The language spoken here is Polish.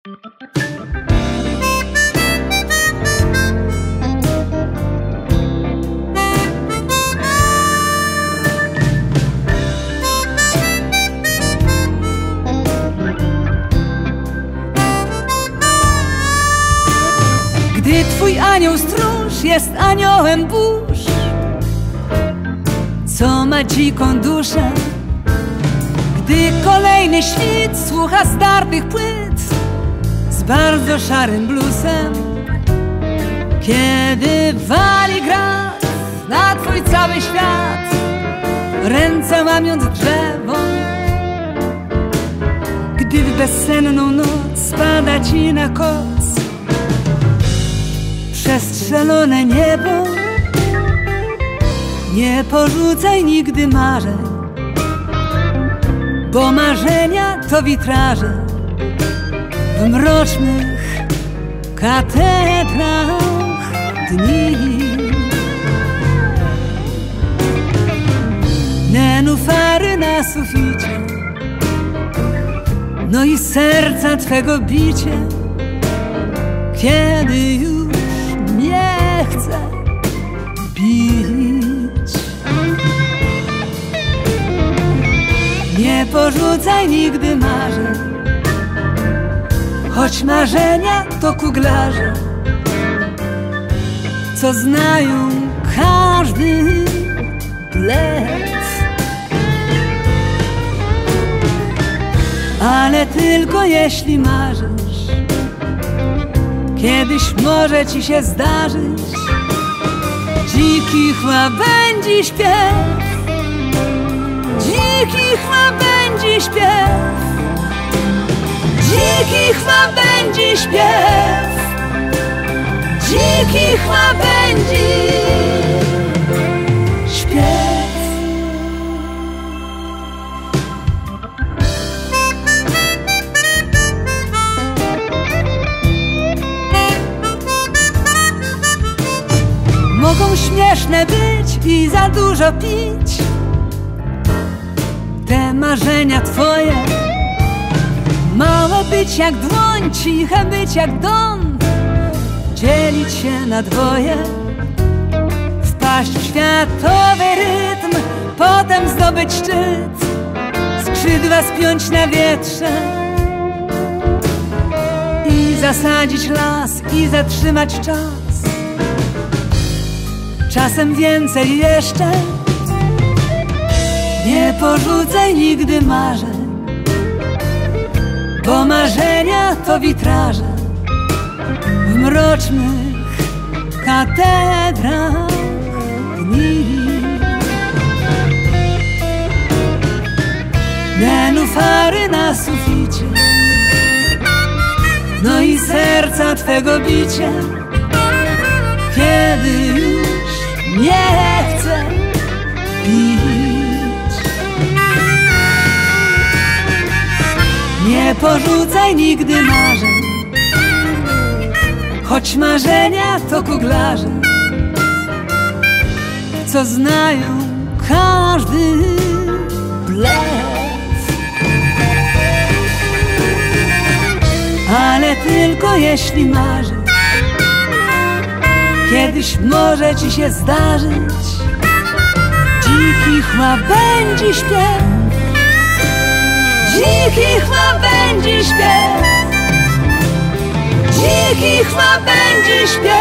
Gdy twój anioł stróż jest aniołem burz, co ma dziką duszę, gdy kolejny świt słucha startych płyt z bardzo szarym bluesem, kiedy wali grad na twój cały świat, ręce łamiąc drzewo, gdy w bezsenną noc spada ci na koc przestrzelone niebo. Nie porzucaj nigdy marzeń, bo marzenia to witraże w mrocznych katedrach dni. Nenufary na suficie, no i serca twego bicie, kiedy już nie chcę bić. Nie porzucaj nigdy marzeń, choć marzenia to kuglarze, co znają każdy blef. Ale tylko jeśli marzysz, kiedyś może ci się zdarzyć dziki łabędzi śpiew. Dzikich łabędzi śpiew, dzikich łabędzi śpiew, dzikich łabędzi śpiew. Mogą śmieszne być i za dużo pić te marzenia twoje, małe być jak dłoń, ciche być jak dom, dzielić się na dwoje, wpaść w światowy rytm, potem zdobyć szczyt, skrzydła spiąć na wietrze i zasadzić las i zatrzymać czas, czasem więcej jeszcze. Nie porzucaj nigdy marzeń, bo marzenia to witraże w mrocznych katedrach dni. Nenufary na suficie, no i serca twego bicie, kiedy już nie chcę pić. Nie porzucaj nigdy marzeń, choć marzenia to kuglarze, co znają każdy blef. Ale tylko jeśli marzysz, kiedyś może ci się zdarzyć dzikich łabędzi śpiew, dzikich łabędzi śpiew, dzikich łabędzi śpiew.